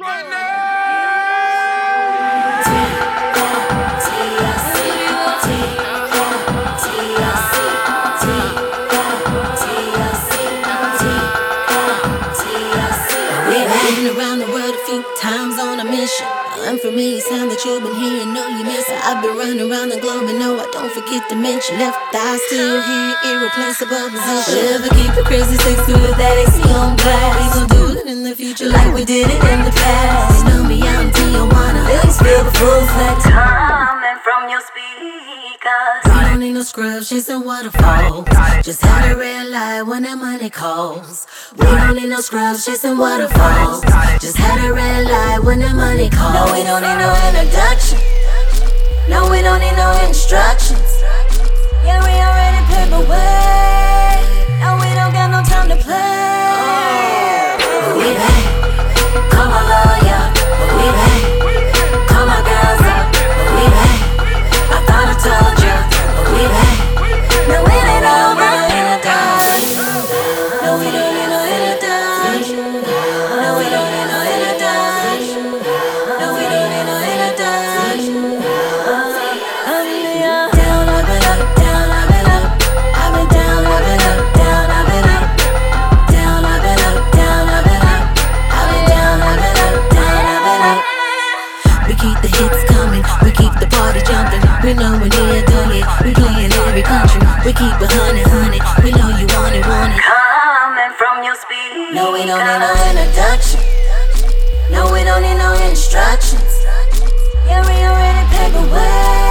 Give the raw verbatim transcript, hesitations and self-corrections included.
Been around the world a few times on a mission. Unfamiliar sound that you've been hearing, know you miss it. I've been running around the globe and no, I don't forget to mention. Left eye still here, irreplaceable position. Never keep it crazy, sexy with that A C on blast. We gon' do it in the future like we did it in the past. You know me out in Tijuana, let's feel the full effect coming from your speakers. We don't need no scrubs chasing waterfalls. Just had a red light when that money calls. We don't need no scrubs chasing waterfalls. Just had a red light when that money calls. No, we don't need no introduction. No, we don't need no instructions. Yeah, we already paved the way. No, we don't got no time to play. But we back. Call my lawyer. But we back. Call my girls up. But we back. I thought I told you. But we back. No, we don't need no introduction. No, we don't need no introduction. No, we don't need no introduction. No, we don't need no introduction. I've been down, I've been up, down, I've been up. I've been down, I've been up, down, I've been up. Down, I've been up, down, I've been up. I've been down, I've been up, down, I've been up. We keep the hits coming, we keep the party jumping. We know when they're done it, we play in every country. We keep it honey, honey, we know you want it, want it. Coming from your speed. No, we don't need no introduction. No, we don't need no instructions. Yeah, we already paved the way.